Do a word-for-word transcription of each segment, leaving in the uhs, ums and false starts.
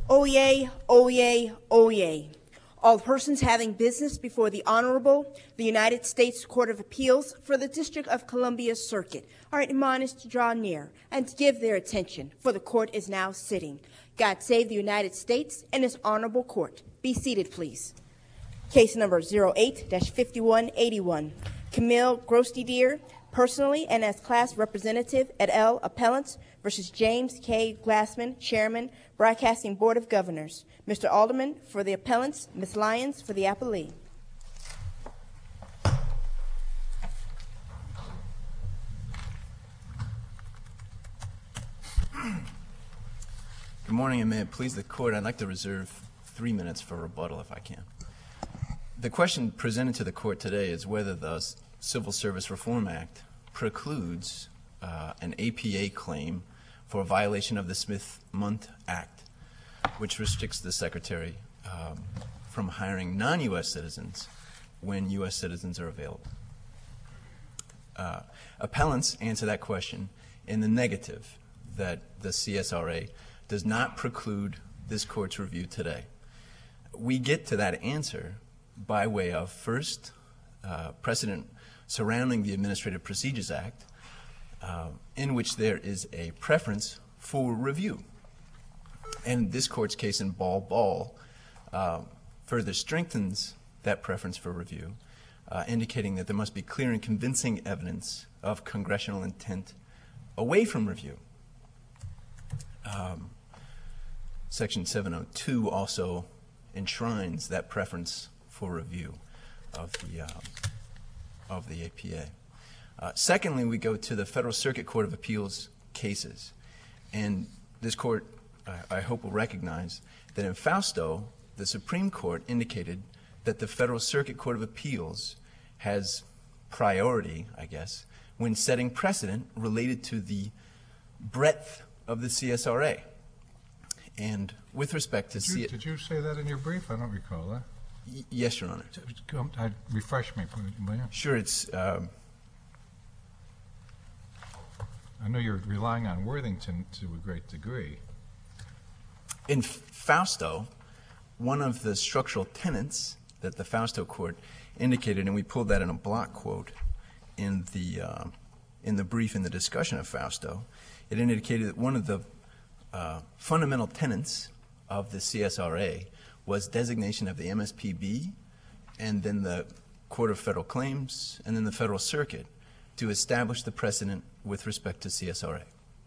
Oyez, oyez, oyez. All persons having business before the Honorable, the United States Court of Appeals for the District of Columbia Circuit are admonished to draw near and to give their attention, for the court is now sitting. God save the United States and His Honorable Court. Be seated, please. Case number zero eight dash fifty-one eighty-one. Camille Grosdidier, personally and as class representative et al. Appellants versus James K. Glassman, Chairman, Broadcasting Board of Governors. Mister Alderman for the appellants, Miz Lyons for the appellee. Good morning, and may it please the court, I'd like to reserve three minutes for rebuttal if I can. The question presented to the court today is whether the Civil Service Reform Act precludes uh, an A P A claim for a violation of the Smith-Mundt Act, which restricts the Secretary um, from hiring non-U S citizens when U S citizens are available. Uh, appellants answer that question in the negative, that the C S R A does not preclude this court's review today. We get to that answer by way of, first, uh, precedent surrounding the Administrative Procedures Act, uh, in which there is a preference for review. And this court's case in Ball Ball uh, further strengthens that preference for review, uh, indicating that there must be clear and convincing evidence of congressional intent away from review. Um, Section seven oh two also enshrines that preference for review of the, uh, of the A P A. Uh, secondly, we go to the Federal Circuit Court of Appeals cases. And this court, I, I hope, will recognize that in Fausto, the Supreme Court indicated that the Federal Circuit Court of Appeals has priority, I guess, when setting precedent related to the breadth of the C S R A. And with respect to... Did you, did you say that in your brief? I don't recall that. Y yes, Your Honor. Uh, refresh me, will you? Sure, it's... Um, I know you're relying on Worthington to a great degree. In Fausto, one of the structural tenets that the Fausto court indicated, and we pulled that in a block quote in the, uh, in the brief in the discussion of Fausto, it indicated that one of the uh, fundamental tenets of the C S R A was designation of the M S P B and then the Court of Federal Claims and then the Federal Circuit to establish the precedent with respect to C S R A.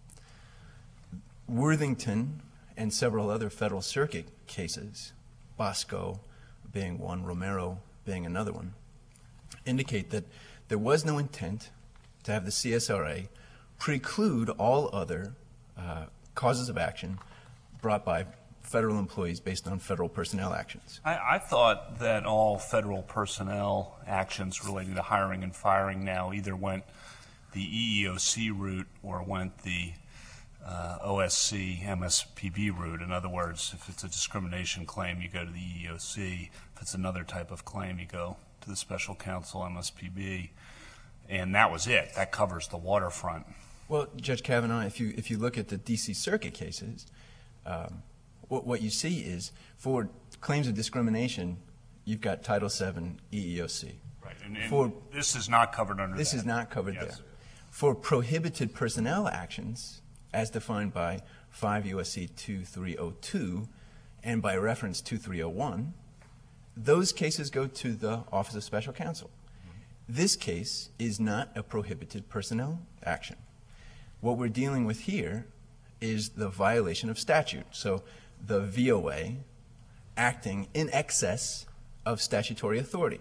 Worthington and several other Federal Circuit cases, Bosco being one, Romero being another one, indicate that there was no intent to have the C S R A preclude all other uh, causes of action brought by federal employees based on federal personnel actions. I, I thought that all federal personnel actions relating to hiring and firing now either went the E E O C route or went the uh, O S C M S P B route. In other words, if it's a discrimination claim, you go to the E E O C. If it's another type of claim, you go to the special counsel, M S P B. And that was it. That covers the waterfront. Well, Judge Kavanaugh, if you, if you look at the D C Circuit cases, um, what, what you see is for claims of discrimination, you've got Title seven E E O C. Right. And, and for, this is not covered under This that. is not covered Yes. there. For prohibited personnel actions, as defined by five U S C two three oh two and by reference two three oh one, those cases go to the Office of Special Counsel. This case is not a prohibited personnel action. What we're dealing with here is the violation of statute. So the V O A acting in excess of statutory authority.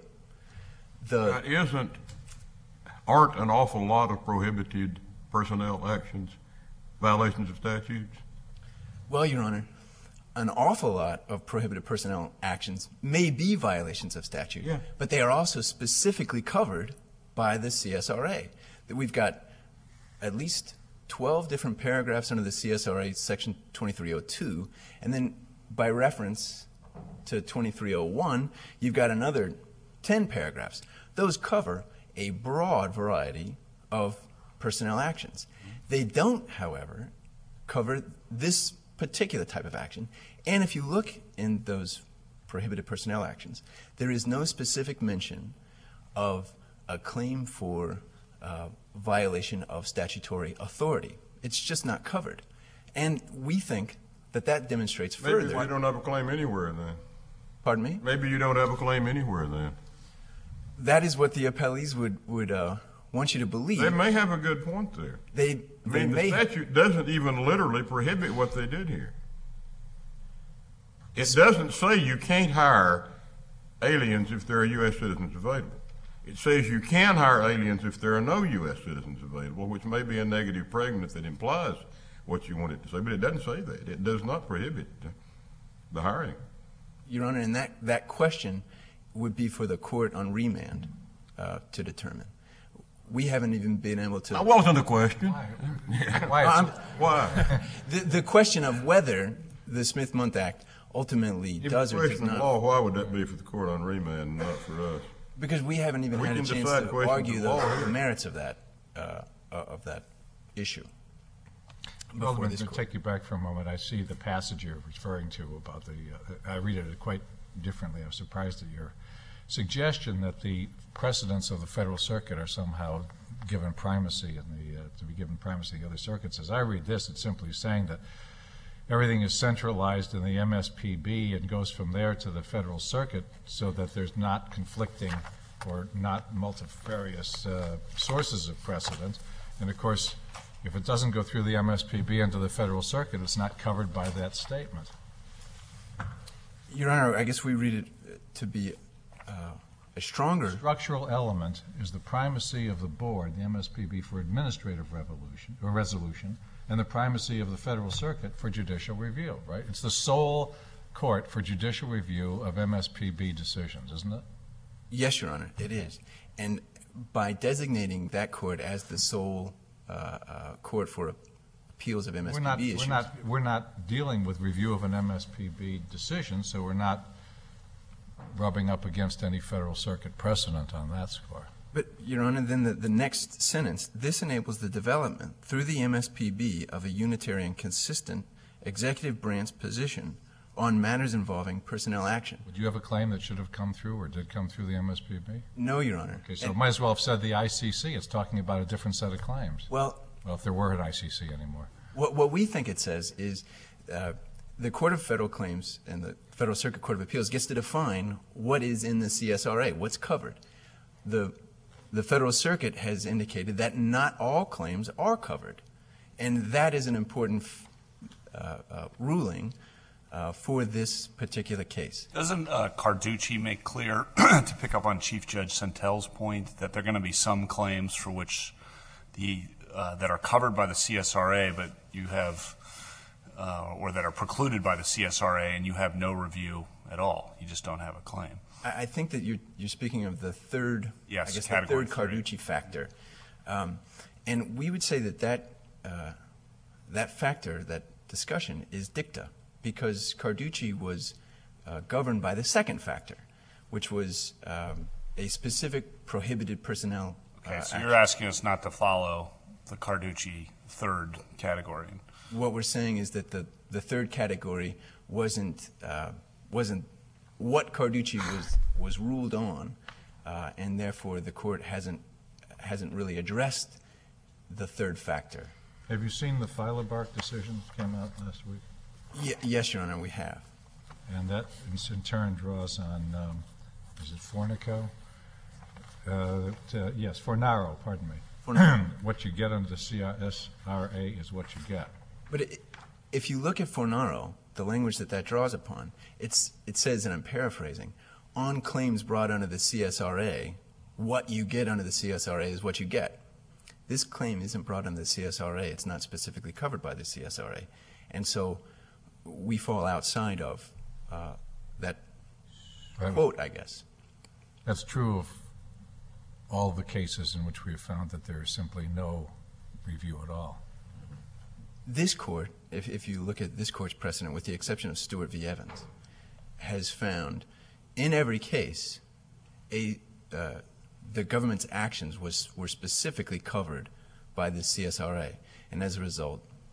The Uh, isn't, aren't an awful lot of prohibited personnel actions violations of statutes? Well, Your Honor, an awful lot of prohibited personnel actions may be violations of statute, Yeah. but they are also specifically covered by the C S R A. That we've got at least twelve different paragraphs under the C S R A Section twenty-three oh two, and then by reference to twenty-three oh one, you've got another ten paragraphs. Those cover a broad variety of personnel actions. They don't, however, cover this particular type of action. And if you look in those prohibited personnel actions, there is no specific mention of a claim for uh, violation of statutory authority. It's just not covered. And we think that that demonstrates further. Maybe you don't have a claim anywhere then. Pardon me? Maybe you don't have a claim anywhere then. That is what the appellees would, would uh, want you to believe. They may have a good point there. They, I they mean, the may. statute doesn't even literally prohibit what they did here. It doesn't say you can't hire aliens if there are U S citizens available. It says you can hire aliens if there are no U S citizens available, which may be a negative pregnant that implies what you want it to say, but it doesn't say that. It does not prohibit the hiring. Your Honor, and that, that question would be for the court on remand uh, to determine. We haven't even been able to. That wasn't a question. Why? Why? I'm- Why? the, the question of whether the Smith-Mundt Act ultimately If does it's a or does question of not. law, why would that be for the court on remand and not for us? Because we haven't even We had a can chance decide to questions argue of the, law the here. merits of that uh, of that issue Well, before to this court. take you back for a moment, I see the passage you're referring to about the, uh, I read it quite differently. I'm surprised at your suggestion that the precedents of the Federal Circuit are somehow given primacy in the, uh, to be given primacy in the other circuits. As I read this, it's simply saying that everything is centralized in the M S P B and goes from there to the Federal Circuit so that there's not conflicting or not multifarious uh, sources of precedent. And of course, if it doesn't go through the M S P B into the Federal Circuit, it's not covered by that statement. Your Honor, I guess we read it to be uh, a stronger. Structural element is the primacy of the board, the M S P B, for administrative revolution or resolution, and the primacy of the Federal Circuit for judicial review, right? It's the sole court for judicial review of M S P B decisions, isn't it? Yes, Your Honor, it is. And by designating that court as the sole uh, uh, court for appeals of M S P B We're not, issues. we're not, we're not dealing with review of an M S P B decision, so we're not rubbing up against any Federal Circuit precedent on that score. But, Your Honor, then the, the next sentence, this enables the development through the M S P B of a unitary and consistent executive branch position on matters involving personnel action. Would you have a claim that should have come through or did come through the M S P B? No, Your Honor. Okay, so And- it might as well have said the I C C. It's talking about a different set of claims. well, Well, if there were an I C C anymore. What, what we think it says is uh, the Court of Federal Claims and the Federal Circuit Court of Appeals gets to define what is in the C S R A, what's covered. The, the Federal Circuit has indicated that not all claims are covered, and that is an important uh, uh, ruling uh, for this particular case. Doesn't uh, Carducci make clear, to pick up on Chief Judge Santel's point, that there are going to be some claims for which the uh, that are covered by the C S R A, but you have, uh, or that are precluded by the C S R A, and you have no review at all. You just don't have a claim. I, I think that you're, you're speaking of the third, Yes, I guess the category third three. Carducci factor. Um, and we would say that that, uh, that factor, that discussion, is dicta, because Carducci was uh, governed by the second factor, which was um, a specific prohibited personnel Okay, uh, so action. you're asking us not to follow the Carducci third category. What we're saying is that the, the third category wasn't, uh, wasn't what Carducci was, was ruled on, uh, and therefore the court hasn't, hasn't really addressed the third factor. Have you seen the Filebark decision that came out last week? Ye- yes, Your Honor, we have. And that in in turn draws on, um, is it Fornico? Uh, that, uh, yes, Fornaro, pardon me. Fornaro. What you get under the C S R A is what you get. But it, if you look at Fornaro, the language that that draws upon, it's, it says, and I'm paraphrasing, on claims brought under the C S R A, what you get under the C S R A is what you get. This claim isn't brought under the C S R A. It's not specifically covered by the C S R A. And so we fall outside of uh, that Right. quote, I guess. That's true of all the cases in which we have found that there is simply no review at all. This court, if, if you look at this court's precedent, with the exception of Stewart v. Evans, has found in every case a, uh, the government's actions was, were specifically covered by the C S R A. And as a result,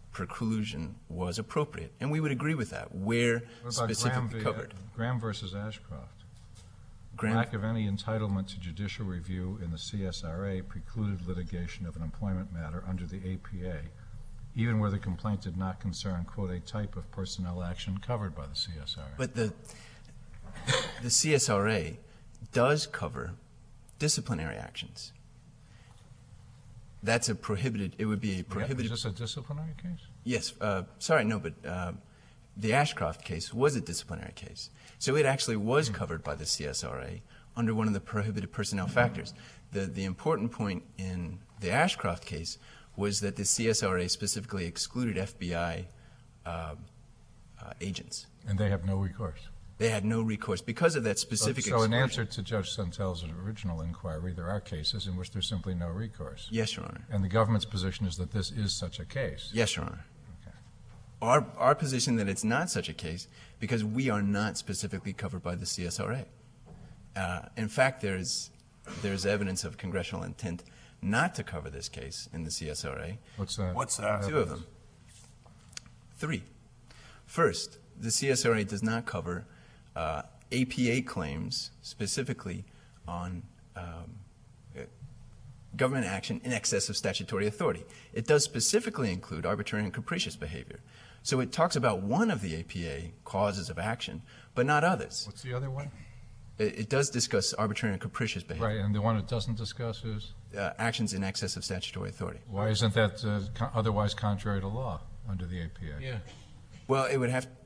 preclusion was appropriate, and we would agree with that, where What about specifically Graham v. covered. Graham versus Ashcroft. Graham- Lack of any entitlement to judicial review in the C S R A precluded litigation of an employment matter under the A P A, even where the complaint did not concern, quote, a type of personnel action covered by the C S R A. But the the C S R A does cover disciplinary actions. That's a prohibited, it would be a Yeah, prohibited. is this a disciplinary case? Yes, uh, sorry, no, but uh, the Ashcroft case was a disciplinary case. So it actually was covered by the C S R A under one of the prohibited personnel factors. The, the important point in the Ashcroft case was that the C S R A specifically excluded F B I uh, uh, agents. And they have no recourse. They had no recourse because of that So, specific so in exclusion. answer to Judge Sentel's original inquiry, there are cases in which there's simply no recourse. Yes, Your Honor. And the government's position is that this is such a case. Yes, Your Honor. Okay. Our, our position that it's not such a case because we are not specifically covered by the C S R A. Uh, in fact, there's, there's evidence of congressional intent not to cover this case in the C S R A. What's that? What's that? Two of them. Three. First, the C S R A does not cover uh, A P A claims specifically on um, uh, government action in excess of statutory authority. It does specifically include arbitrary and capricious behavior. So it talks about one of the A P A causes of action, but not others. What's the other one? It, it does discuss arbitrary and capricious behavior, Right, and the one it doesn't discuss is? uh, actions in excess of statutory authority. Why isn't that uh, co- otherwise contrary to law under the A P A? Yeah. Well, it would have.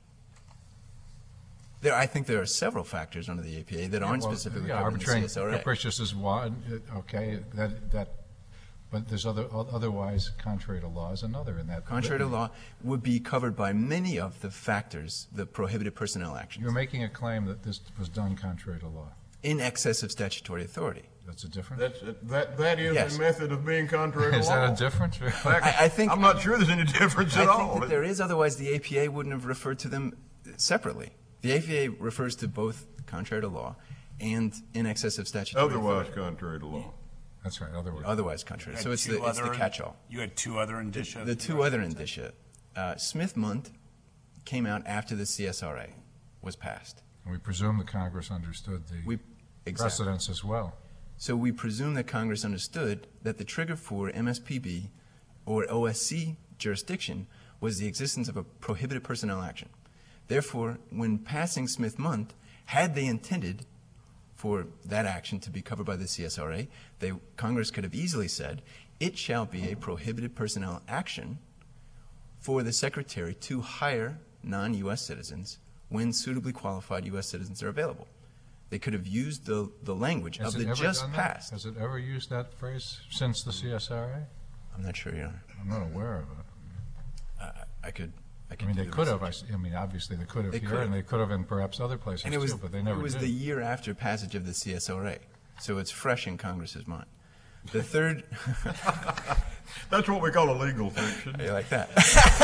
There, I think there are several factors under the A P A that aren't Well, specifically yeah, covered in arbitrary the C S R and A. capricious is one, uh, okay, that, that, but there's other, o- otherwise contrary to law is another in that. Contrary to law, would be covered by many of the factors, the prohibited personnel actions, You're making a claim that this was done contrary to law. in excess of statutory authority. That's a difference? That's, that, that is Yes. a method of being contrary to Is law. that a difference? I, I think I'm not sure there's any difference I at think all. that there is. Otherwise, the A P A wouldn't have referred to them separately. The A P A refers to both contrary to law and in excess of statutory Otherwise authority. contrary to law. That's right, otherwise. Otherwise contrary. You So had it's two the, it's the other- catch-all. You had two other indicia. The two other indicia. Uh, Smith-Mundt came out after the C S R A was passed. We presume the Congress understood the We exactly. precedents as well. So we presume that Congress understood that the trigger for M S P B or O S C jurisdiction was the existence of a prohibited personnel action. Therefore, when passing Smith-Mundt, had they intended for that action to be covered by the C S R A, they, Congress could have easily said, it shall be a prohibited personnel action for the Secretary to hire non-U S citizens when suitably qualified U S citizens are available. They could have used the, the language Has of it the ever just done that? passed. Has it ever used that phrase since the C S R A? I'm not sure, Your Honor. I'm not aware of it. I, I could. I, I could mean, do they the could have, I, research. s- I mean, obviously they could have They here, could and have. they could have in perhaps other places And it was, too, but they never it was did. the year after passage of the C S R A, so it's fresh in Congress's mind. The third, That's what we call a legal fiction. you like that?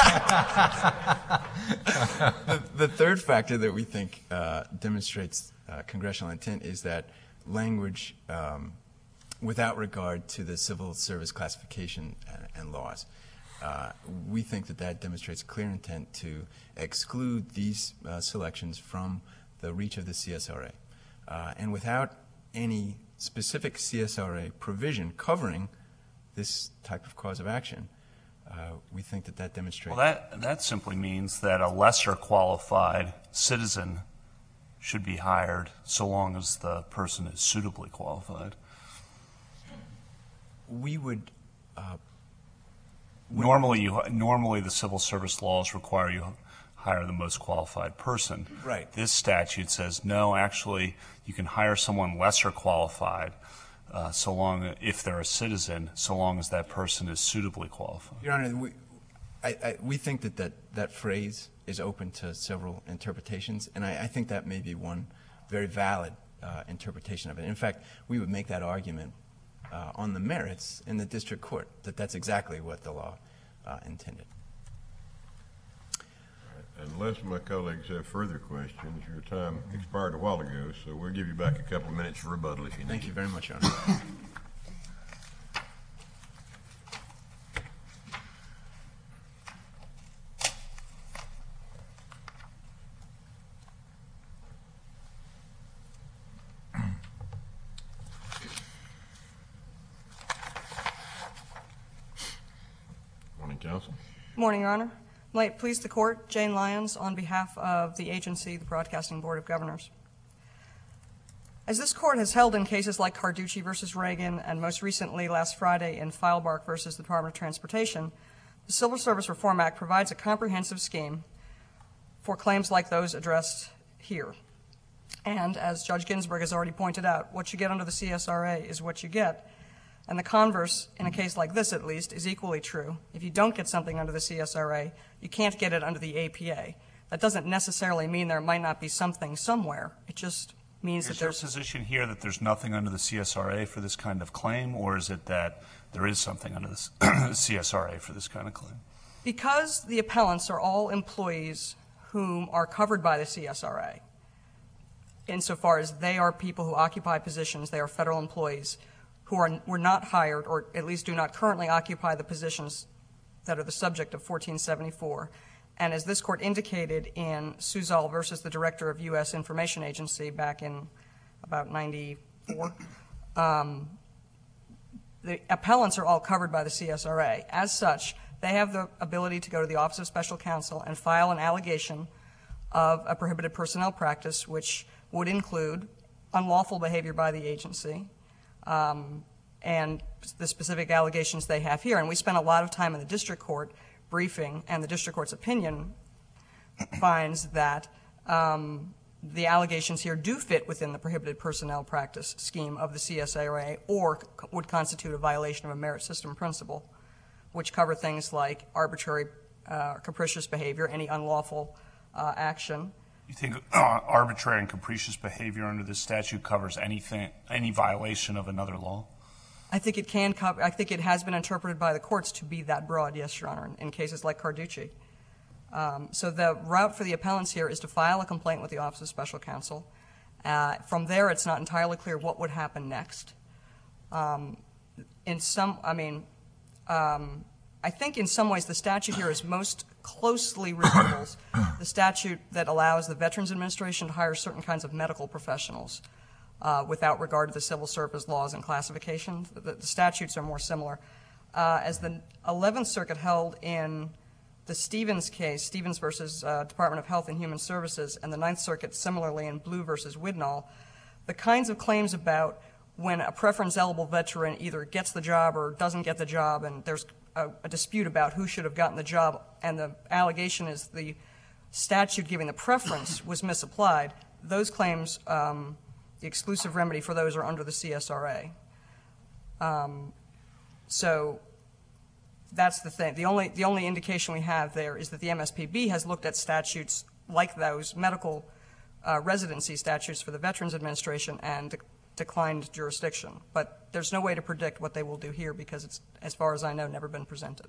the, the third factor that we think uh, demonstrates uh, congressional intent is that language um, without regard to the civil service classification and, and laws. Uh, we think that that demonstrates clear intent to exclude these uh, selections from the reach of the C S R A. Uh, and without any specific C S R A provision covering this type of cause of action, uh, we think that that demonstrates. Well, that, that simply means that a lesser qualified citizen should be hired so long as the person is suitably qualified. we would. Uh, Normally, you, normally the civil service laws require you hire the most qualified person. Right. This statute says, no, actually, you can hire someone lesser qualified uh, so long, if they're a citizen, so long as that person is suitably qualified. Your Honor, we, I, I, we think that, that that phrase is open to several interpretations, and I, I think that may be one very valid uh, interpretation of it. In fact, we would make that argument uh, on the merits in the district court, that that's exactly what the law uh, intended. Unless my colleagues have further questions, your time expired a while ago, so we'll give you back a couple of minutes for rebuttal if you need. Thank you very much, Your Honor. counsel. Good morning, Your Honor. May it please the Court, Jane Lyons on behalf of the agency, the Broadcasting Board of Governors. As this Court has held in cases like Carducci versus Reagan and most recently last Friday in Feilbark versus the Department of Transportation, the Civil Service Reform Act provides a comprehensive scheme for claims like those addressed here. And as Judge Ginsburg has already pointed out, what you get under the C S R A is what you get. And the converse, in a case like this at least, is equally true. If you don't get something under the C S R A, you can't get it under the A P A. That doesn't necessarily mean there might not be something somewhere. It just means that Is your there's... position here that there's nothing under the C S R A for this kind of claim, or is it that there is something under the C S R A for this kind of claim? Because the appellants are all employees whom are covered by the C S R A, insofar as they are people who occupy positions, they are federal employees who are were not hired, or at least do not currently occupy the positions that are the subject of fourteen seventy-four. And as this Court indicated in Suzal versus the Director of U S Information Agency back in about ninety-four, um, the appellants are all covered by the C S R A. As such, they have the ability to go to the Office of Special Counsel and file an allegation of a prohibited personnel practice, which would include unlawful behavior by the agency, um, and the specific allegations they have here. And we spent a lot of time in the district court briefing, and the district court's opinion finds that um, the allegations here do fit within the prohibited personnel practice scheme of the C S R A, or c- would constitute a violation of a merit system principle, which cover things like arbitrary, uh, capricious behavior, any unlawful uh, action. You think uh, arbitrary and capricious behavior under this statute covers anything, any violation of another law? I think it can cover, I think it has been interpreted by the courts to be that broad, yes, Your Honor, in, in cases like Carducci. Um, so the route for the appellants here is to file a complaint with the Office of Special Counsel. Uh, from there, it's not entirely clear what would happen next. Um, in some, I mean, um, I think in some ways the statute here is most closely resembles the statute that allows the Veterans Administration to hire certain kinds of medical professionals uh, without regard to the civil service laws and classifications. The, the statutes are more similar. Uh, as the eleventh Circuit held in the Stevens case, Stevens versus uh, Department of Health and Human Services, and the ninth Circuit similarly in Blue versus Widnall, the kinds of claims about when a preference-eligible veteran either gets the job or doesn't get the job, and there's a, a dispute about who should have gotten the job, and the allegation is the statute giving the preference was misapplied, those claims, um, the exclusive remedy for those are under the C S R A. Um, so that's the thing. The only, the only indication we have there is that the M S P B has looked at statutes like those, medical uh, residency statutes for the Veterans Administration, and de- declined jurisdiction. But there's no way to predict what they will do here because it's, as far as I know, never been presented.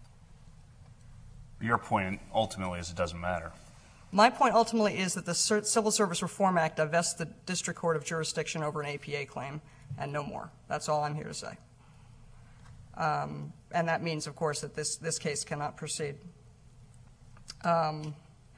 Your point ultimately is it doesn't matter. My point ultimately is that the Civil Service Reform Act divests the district court of jurisdiction over an A P A claim, and no more. That's all I'm here to say. Um, and that means, of course, that this, this case cannot proceed. Um,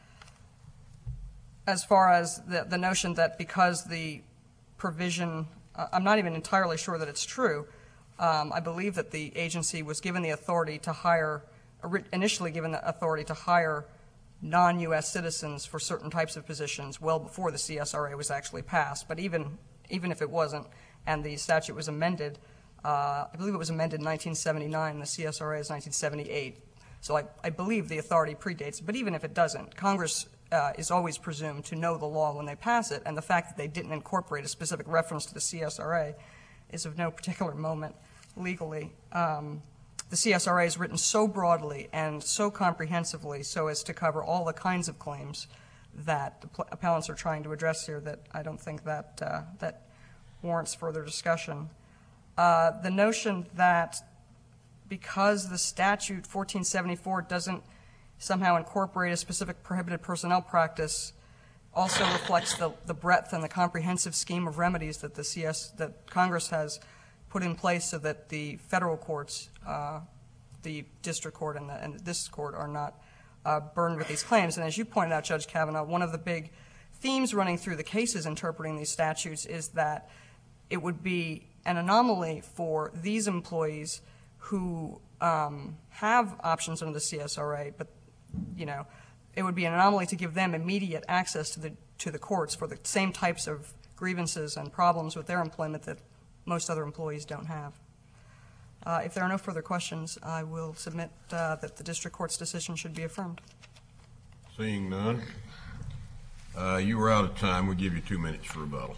as far as the, the notion that because the provision, uh, I'm not even entirely sure that it's true. Um, I believe that the agency was given the authority to hire, initially given the authority to hire non-U S citizens for certain types of positions well before the C S R A was actually passed. But even, even if it wasn't, and the statute was amended, uh, I believe it was amended in nineteen seventy-nine, and the C S R A is nineteen seventy-eight. So I, I believe the authority predates. But even if it doesn't, Congress uh, is always presumed to know the law when they pass it, and the fact that they didn't incorporate a specific reference to the C S R A is of no particular moment legally. Um, The C S R A is written so broadly and so comprehensively so as to cover all the kinds of claims that the pl- appellants are trying to address here that I don't think that, uh, that warrants further discussion. Uh, the notion that because the statute fourteen seventy-four doesn't somehow incorporate a specific prohibited personnel practice also reflects the, the breadth and the comprehensive scheme of remedies that the C S that Congress has put in place so that the federal courts, uh, the district court and, the, and this court are not uh, burdened with these claims. And as you pointed out, Judge Kavanaugh, one of the big themes running through the cases interpreting these statutes is that it would be an anomaly for these employees who um, have options under the C S R A, but, you know, it would be an anomaly to give them immediate access to the to the courts for the same types of grievances and problems with their employment that most other employees don't have. Uh, if there are no further questions, I will submit uh, that the district court's decision should be affirmed. Seeing none, uh, you were out of time. We'll give you two minutes for rebuttal.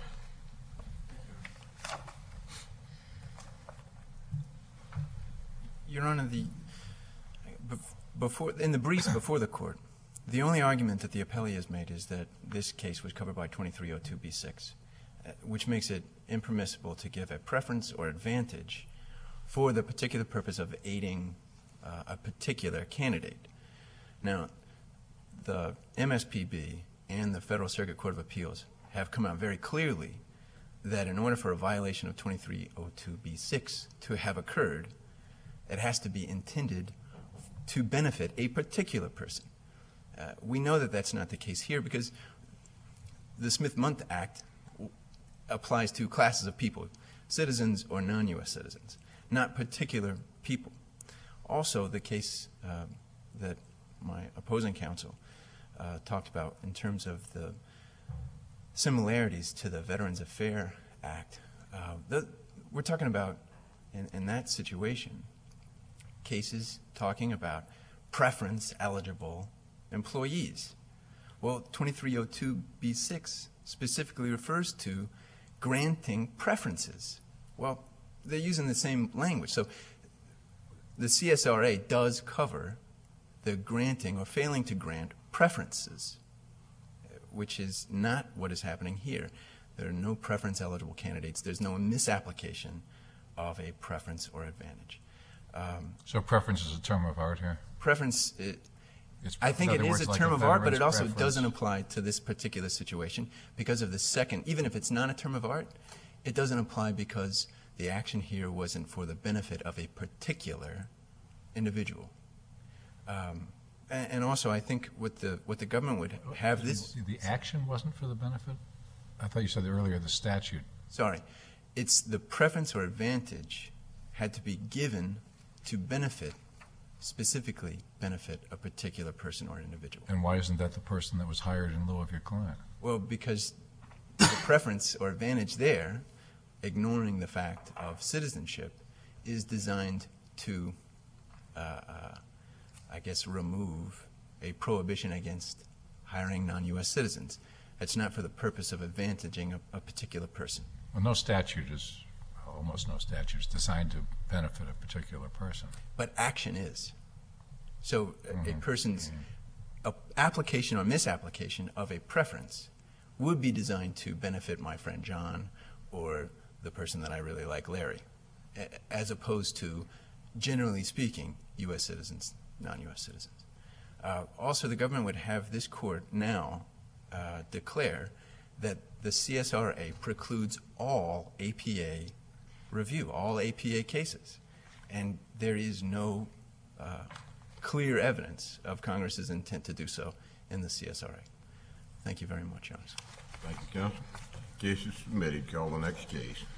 Your Honor, the before in the briefs before the court, the only argument that the appellee has made is that this case was covered by twenty-three oh two B six, uh, which makes it impermissible to give a preference or advantage for the particular purpose of aiding uh, a particular candidate. Now, the M S P B and the Federal Circuit Court of Appeals have come out very clearly that in order for a violation of twenty-three oh two B six to have occurred, it has to be intended to benefit a particular person. Uh, we know that that's not the case here because the Smith-Mundt Act applies to classes of people, citizens or non-U S citizens, not particular people. Also, the case uh, that my opposing counsel uh, talked about in terms of the similarities to the Veterans Affairs Act, uh, the, we're talking about, in, in that situation, cases talking about preference-eligible employees. Well, twenty-three oh two B six specifically refers to granting preferences. Well, they're using the same language. So the C S R A does cover the granting or failing to grant preferences, which is not what is happening here. There are no preference-eligible candidates. There's no misapplication of a preference or advantage. Um, so preference is a term of art here? Preference, it, It's, I think it is a like term a of art, but it also preference. doesn't apply to this particular situation because of the second, even if it's not a term of art, it doesn't apply because the action here wasn't for the benefit of a particular individual. Um, and, and also, I think what the what the government would have this. The action wasn't for the benefit? I thought you said earlier the statute. Sorry, it's the preference or advantage had to be given to benefit, specifically benefit a particular person or individual. And why isn't that the person that was hired in lieu of your client? Well, because the preference or advantage there, ignoring the fact of citizenship, is designed to, uh, uh, I guess, remove a prohibition against hiring non-U S citizens. It's not for the purpose of advantaging a, a particular person. Well, no statute is, almost no statute is designed to benefit a particular person. But action is. So Mm-hmm. a person's a application or misapplication of a preference would be designed to benefit my friend John or the person that I really like, Larry, a- as opposed to, generally speaking, U S citizens, non-U S citizens. Uh, also, the government would have this court now uh, declare that the C S R A precludes all A P A review, all A P A cases. And there is no uh, clear evidence of Congress's intent to do so in the C S R A. Thank you very much, Your Honor. Thank you, counsel. Case is submitted. Call the next case.